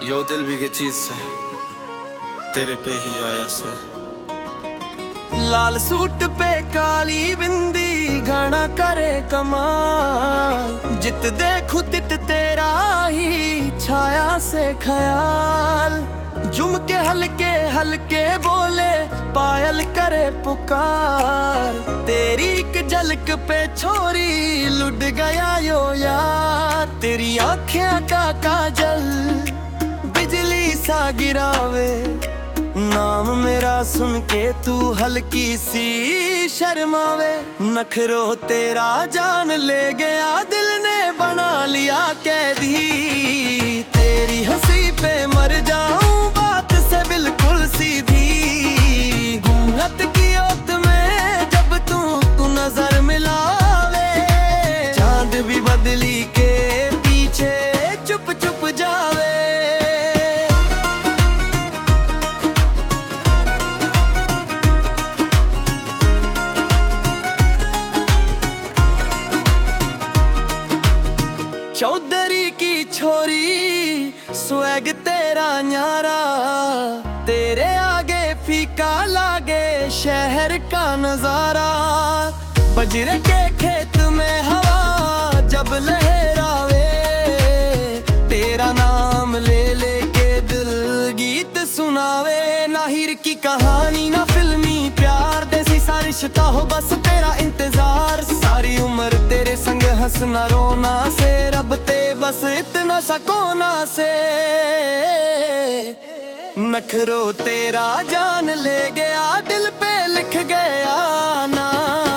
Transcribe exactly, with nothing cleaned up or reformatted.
यो दिल भी के चीज से तेरे पे ही आया से। लाल सूट पे काली बिंदी घना करे कमाल, जित देखू तित तेरा ही छाया से ख्याल। झुमके हल्के हल्के बोले पायल करे पुकार, तेरी एक झलक पे छोरी लुट गया यो यार। तेरी आँखें का काजल बिजली सा गिरावे, नाम मेरा सुन के तू हल्की सी शर्मावे। नखरो तेरा जान ले गया, दिल ने बना लिया कैदी। तेरी हंसी पे मर जाऊं, बात से बिल्कुल सीधी। घूंघट की ओट में जब तू तू नजर मिलावे, चांद भी बदली के पीछे चुप चुप जावे। चौधरी की छोरी स्वैग तेरा न्यारा, तेरे आगे फीका लागे शहर का नजारा। बजरे के खेत में हवा जब लहरावे, तेरा नाम ले ले के दिल गीत सुनावे। ना हीर की कहानी ना फिल्मी प्यार, देसी सा रिश्ता हो बस तेरा इंतजार। सारी उम्र तेरे संग हंसना रोना से, रब ते बस इतना सकोना से। नखरो तेरा जान ले गया, दिल पे लिख गया ना।